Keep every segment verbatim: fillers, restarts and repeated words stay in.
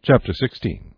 Chapter sixteen.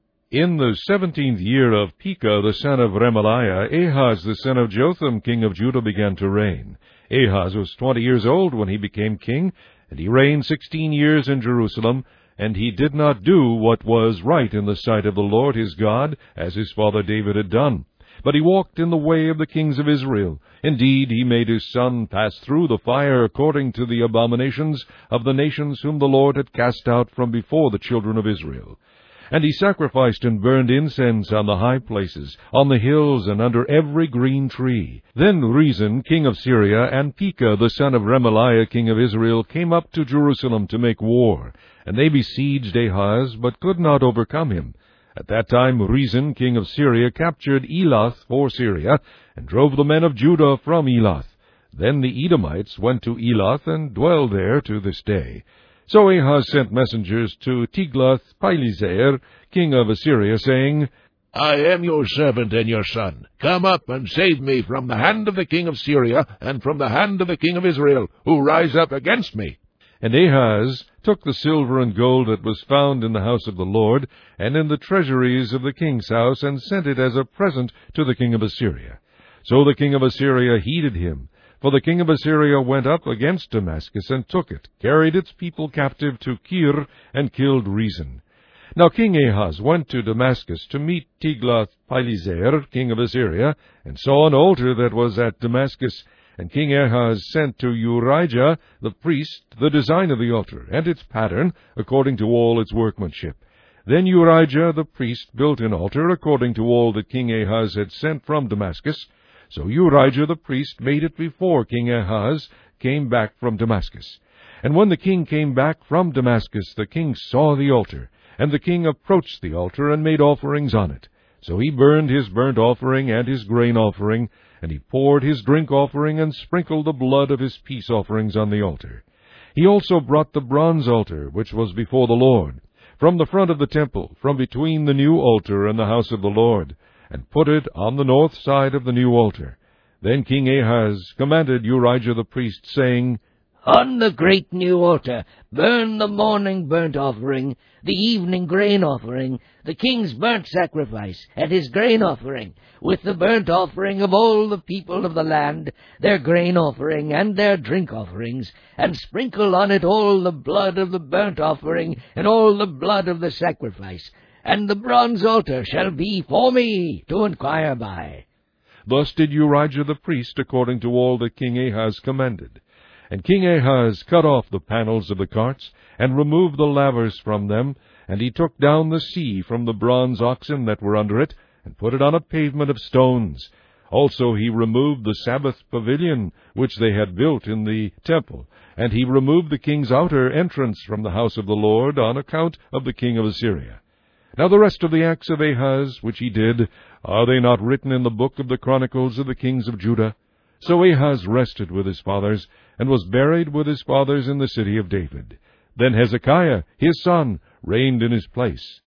In the seventeenth year of Pekah the son of Remaliah, Ahaz the son of Jotham king of Judah began to reign. Ahaz was twenty years old when he became king, and he reigned sixteen years in Jerusalem, and he did not do what was right in the sight of the Lord his God, as his father David had done. But he walked in the way of the kings of Israel. Indeed, he made his son pass through the fire according to the abominations of the nations whom the Lord had cast out from before the children of Israel. And he sacrificed and burned incense on the high places, on the hills, and under every green tree. Then Rezin king of Syria and Pekah the son of Remaliah king of Israel came up to Jerusalem to make war. And they besieged Ahaz, but could not overcome him. At that time Rezin king of Syria captured Elath for Syria, and drove the men of Judah from Elath. Then the Edomites went to Elath, and dwell there to this day. So Ahaz sent messengers to Tiglath-Pileser king of Assyria, saying, I am your servant and your son. Come up and save me from the hand of the king of Syria, and from the hand of the king of Israel, who rise up against me. And Ahaz took the silver and gold that was found in the house of the Lord, and in the treasuries of the king's house, and sent it as a present to the king of Assyria. So the king of Assyria heeded him, for the king of Assyria went up against Damascus, and took it, carried its people captive to Kir, and killed Rezin. Now King Ahaz went to Damascus to meet Tiglath-Pileser king of Assyria, and saw an altar that was at Damascus. And King Ahaz sent to Urijah the priest the design of the altar, and its pattern, according to all its workmanship. Then Urijah the priest built an altar, according to all that King Ahaz had sent from Damascus. So Urijah the priest made it before King Ahaz came back from Damascus. And when the king came back from Damascus, the king saw the altar, and the king approached the altar, and made offerings on it. So he burned his burnt offering and his grain offering, and he poured his drink offering, and sprinkled the blood of his peace offerings on the altar. He also brought the bronze altar, which was before the Lord, from the front of the temple, from between the new altar and the house of the Lord, and put it on the north side of the new altar. Then King Ahaz commanded Urijah the priest, saying, On the great new altar burn the morning burnt offering, the evening grain offering, the king's burnt sacrifice, and his grain offering, with the burnt offering of all the people of the land, their grain offering and their drink offerings, and sprinkle on it all the blood of the burnt offering, and all the blood of the sacrifice. And the bronze altar shall be for me to inquire by. Thus did Urijah the priest, according to all that King Ahaz commanded. And King Ahaz cut off the panels of the carts, and removed the lavers from them, and he took down the sea from the bronze oxen that were under it, and put it on a pavement of stones. Also he removed the Sabbath pavilion, which they had built in the temple, and he removed the king's outer entrance from the house of the Lord, on account of the king of Assyria. Now the rest of the acts of Ahaz, which he did, are they not written in the book of the chronicles of the kings of Judah? So Ahaz rested with his fathers, and was buried with his fathers in the city of David. Then Hezekiah, his son, reigned in his place.